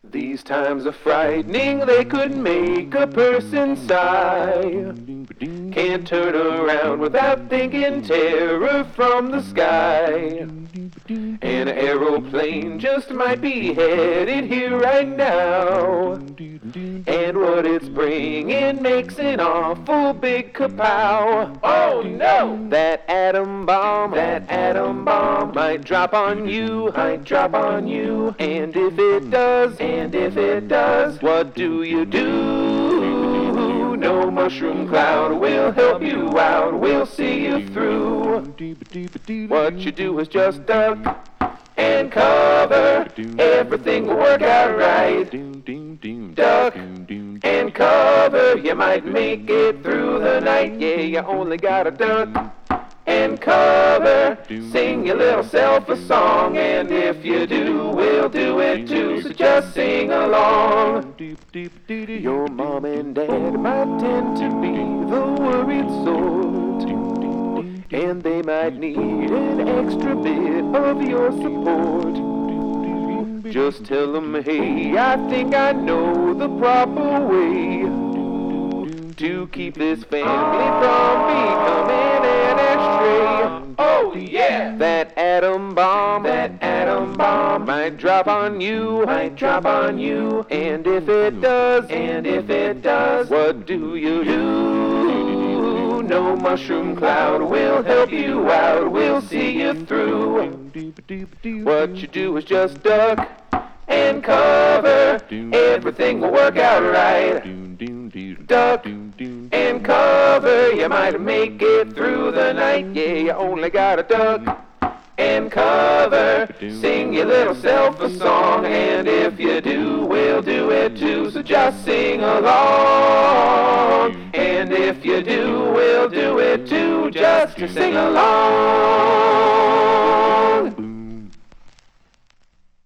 These times are frightening, they could make a person sigh. Can't turn around without thinking terror from the sky. An aeroplane just might be headed here right now. And what it's bringing makes an awful big kapow. Oh no! That atom bomb might drop on you, might drop on you. And if it does, what do you do? No mushroom cloud will help you out, we'll see you through. What you do is just duck and cover, everything will work out right. Duck and cover, you might make it through the night. Yeah, you only gotta duck and cover, sing your little self a song. And if you do, we'll do it too, so just sing along. Your mom and dad might tend to be the worried sort, and they might need an extra bit of your support. Just tell them, hey, I think I know the proper way to keep this family from becoming an ashtray. Oh yeah! That atom bomb might drop on you, might drop on you. And if it does, what do you do? No mushroom cloud will help you out, we'll see you through. What you do is just duck and cover, everything will work out right. Duck and cover, you might make it through the night. Yeah, you only gotta duck and cover, sing your little self a song. And if you do, we'll do it too, so just sing along. And if you do, we'll do it too, just sing along.